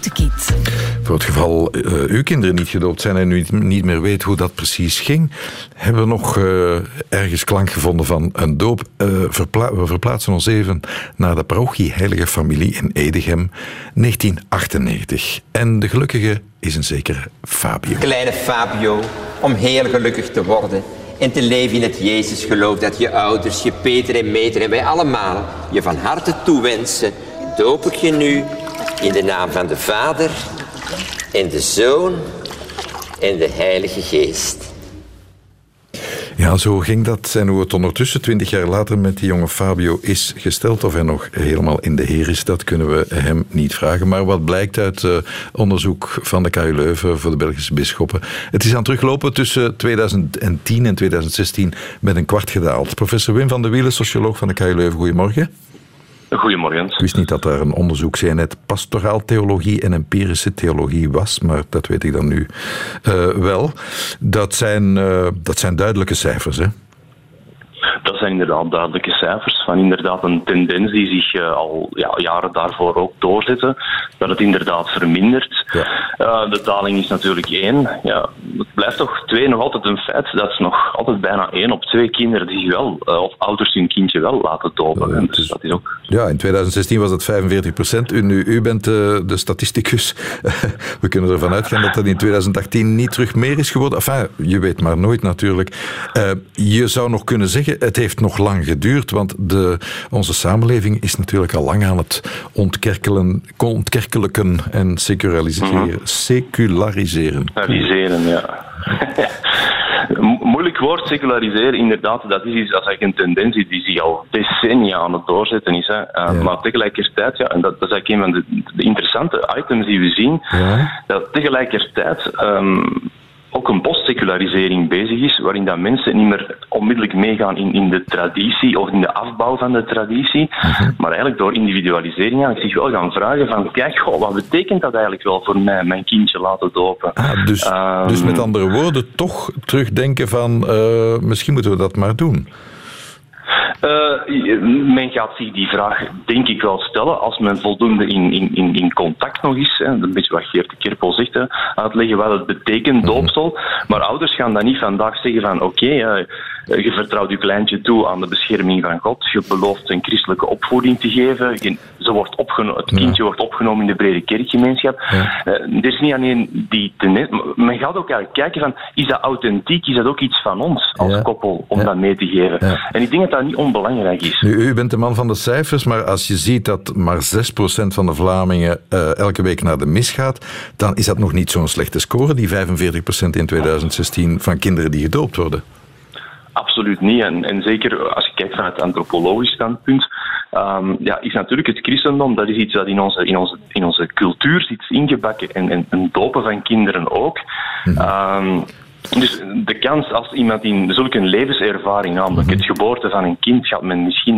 Geboortekit. Voor het geval uw kinderen niet gedoopt zijn en u niet meer weet hoe dat precies ging, hebben we nog ergens klank gevonden van een doop. We verplaatsen ons even naar de parochie Heilige Familie in Edegem, 1998. En de gelukkige is een zekere Fabio. Kleine Fabio, om heel gelukkig te worden en te leven in het Jezusgeloof dat je ouders, je Peter en Meter en wij allemaal je van harte toewensen, doop ik je nu in de naam van de Vader en de Zoon en de Heilige Geest. Ja, zo ging dat. En hoe het ondertussen 20 jaar later met die jonge Fabio is gesteld, of hij nog helemaal in de Heer is, dat kunnen we hem niet vragen. Maar wat blijkt uit onderzoek van de KU Leuven voor de Belgische bisschoppen, het is aan het teruglopen tussen 2010 en 2016 met een kwart gedaald. Professor Wim van de Wielen, socioloog van de KU Leuven, goedemorgen. Goedemorgen. Ik wist niet dat er een onderzoek zei net pastoraal theologie en empirische theologie was, maar dat weet ik dan nu wel. Dat zijn duidelijke cijfers, hè? Dat zijn inderdaad duidelijke cijfers van inderdaad een tendens die zich al jaren daarvoor ook doorzette, dat het inderdaad vermindert. Ja. De daling is natuurlijk 1. Ja, het blijft toch 2 nog altijd een feit. Dat is nog altijd bijna 1 op 2 kinderen die wel, of ouders hun kindje wel laten dopen. Dus dat is ook... Ja, in 2016 was het 45%. U bent de statisticus. We kunnen ervan uitgaan dat dat in 2018 niet terug meer is geworden. Enfin, je weet maar nooit natuurlijk. Je zou nog kunnen zeggen, het heeft nog lang geduurd, want onze samenleving is natuurlijk al lang aan het ontkerkelijken en seculariseren. Seculariseren, ja. Moeilijk woord, seculariseren, inderdaad. Dat is eigenlijk een tendens die zich al decennia aan het doorzetten is. Hè. Maar tegelijkertijd, en dat is eigenlijk een van de interessante items die we zien, dat tegelijkertijd ook een postsecularisering bezig is, waarin dat mensen niet meer onmiddellijk meegaan in de traditie of in de afbouw van de traditie, maar eigenlijk door individualisering zich wel gaan vragen van, kijk, wat betekent dat eigenlijk wel voor mij, mijn kindje laten dopen? Dus met andere woorden, toch terugdenken van, misschien moeten we dat maar doen. Men gaat zich die vraag denk ik wel stellen als men voldoende in contact nog is. Hè, een beetje wat Geert de Kerpel zegt, uitleggen wat het betekent, doopsel. Maar ouders gaan dan niet vandaag zeggen van oké, je vertrouwt je kleintje toe aan de bescherming van God. Je belooft een christelijke opvoeding te geven. Het kindje wordt opgenomen in de brede kerkgemeenschap. Er is niet alleen die tendens. Men gaat ook eigenlijk kijken van, is dat authentiek? Is dat ook iets van ons als koppel om dat mee te geven? En ik denk dat dat niet onbelangrijk is. Nu, u bent de man van de cijfers, maar als je ziet dat maar 6% van de Vlamingen elke week naar de mis gaat, dan is dat nog niet zo'n slechte score, die 45% in 2016 van kinderen die gedoopt worden. Absoluut niet. En zeker als je kijkt vanuit het antropologisch standpunt, is natuurlijk het christendom, dat is iets dat in onze cultuur zit ingebakken en dopen van kinderen ook. Dus de kans als iemand in zulke levenservaring, namelijk het geboorte van een kind, gaat men misschien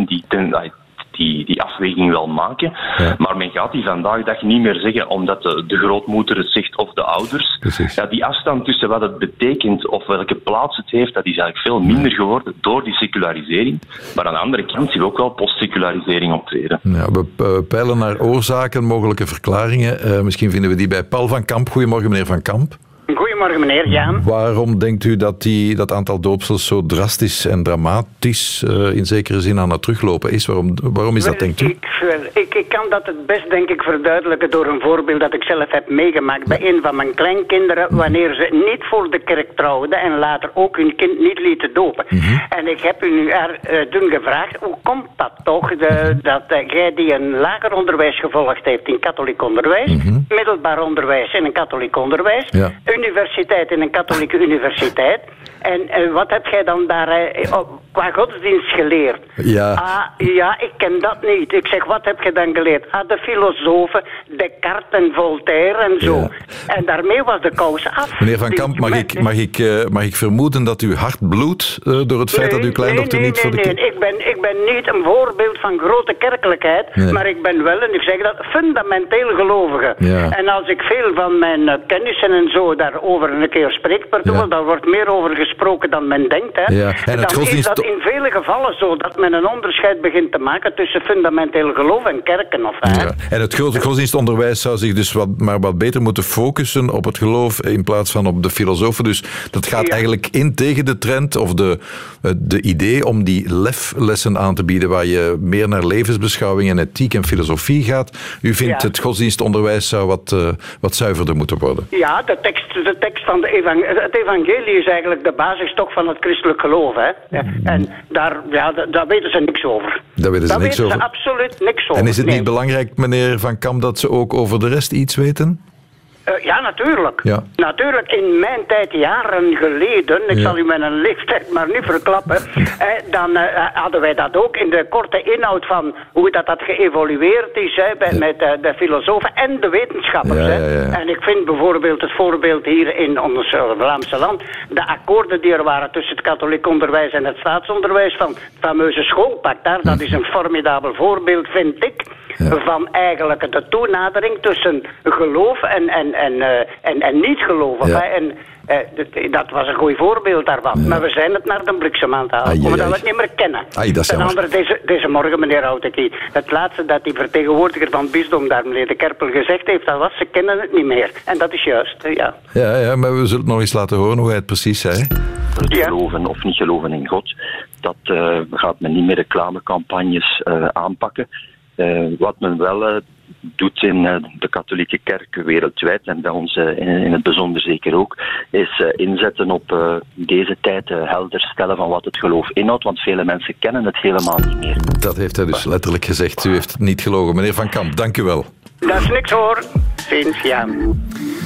die afweging wel maken. Maar men gaat die vandaag de dag niet meer zeggen omdat de grootmoeder het zegt of de ouders. Die afstand tussen wat het betekent of welke plaats het heeft, dat is eigenlijk veel minder geworden door die secularisering. Maar aan de andere kant zien we ook wel postsecularisering optreden. Ja, we peilen naar oorzaken, mogelijke verklaringen. Misschien vinden we die bij Paul van Kamp. Goedemorgen, meneer Van Kamp. Goedemorgen, meneer Jaan. Waarom denkt u dat dat aantal doopsels zo drastisch en dramatisch in zekere zin aan het teruglopen is? Waarom is dat, denkt u? Ik kan dat het best, denk ik, verduidelijken door een voorbeeld dat ik zelf heb meegemaakt bij een van mijn kleinkinderen, wanneer ze niet voor de kerk trouwden en later ook hun kind niet lieten dopen. En ik heb u nu toen gevraagd, hoe komt dat toch, dat jij die een lager onderwijs gevolgd heeft in katholiek onderwijs, middelbaar onderwijs in een katholiek onderwijs, universiteit in een katholieke universiteit. En wat heb jij dan daar qua godsdienst geleerd? Ja, ik ken dat niet. Ik zeg, wat heb je dan geleerd? De filosofen, Descartes en Voltaire en zo. Ja. En daarmee was de kous af. Meneer Van Kamp, mag ik vermoeden dat uw hart bloedt door het feit dat uw kleindochter niet voor de kerk... Nee, ik ben niet een voorbeeld van grote kerkelijkheid, maar ik ben wel, en ik zeg dat, fundamenteel gelovige. Ja. En als ik veel van mijn kennissen en zo daarover een keer spreek, dan wordt meer over gesproken gesproken dan men denkt. Hè. Ja, en dan is dat in vele gevallen zo dat men een onderscheid begint te maken tussen fundamenteel geloof en kerken. Ja. En het godsdienstonderwijs zou zich dus wat beter moeten focussen op het geloof in plaats van op de filosofen. Dus dat gaat eigenlijk in tegen de trend of de idee om die leflessen aan te bieden waar je meer naar levensbeschouwing en ethiek en filosofie gaat. U vindt het godsdienstonderwijs zou wat zuiverder moeten worden? Ja, de tekst van het evangelie is eigenlijk de basis toch van het christelijk geloof. Hè? En daar weten ze niks over. Daar weten ze absoluut niks over. En is het niet belangrijk, meneer Van Kamp, dat ze ook over de rest iets weten? Ja, natuurlijk. Ja. Natuurlijk, in mijn tijd, jaren geleden, ik zal u mijn leeftijd maar niet verklappen, dan hadden wij dat ook in de korte inhoud van hoe dat geëvolueerd is met de filosofen en de wetenschappers. Ja. En ik vind bijvoorbeeld het voorbeeld hier in ons Vlaamse land, de akkoorden die er waren tussen het katholiek onderwijs en het staatsonderwijs van het fameuze schoolpact daar, dat is een formidabel voorbeeld, vind ik, van eigenlijk de toenadering tussen geloof en niet geloven. Ja. Dat was een goed voorbeeld daarvan. Ja. Maar we zijn het naar de bliksem aan het halen, omdat we het niet meer kennen. Ten andere, deze morgen, meneer Houtekie, het laatste dat die vertegenwoordiger van het bisdom daar, meneer De Kerpel, gezegd heeft, dat was, ze kennen het niet meer. En dat is juist, ja. Ja, maar we zullen het nog eens laten horen hoe hij het precies zei. Geloven of niet geloven in God, dat gaat men niet meer reclamecampagnes aanpakken. Wat men wel doet in de katholieke kerk wereldwijd en bij ons in het bijzonder zeker ook, is inzetten op deze tijd helder stellen van wat het geloof inhoudt, want vele mensen kennen het helemaal niet meer. Dat heeft hij dus letterlijk gezegd. U heeft het niet gelogen. Meneer Van Kamp, dank u wel. Dat is niks hoor. Sinds ja.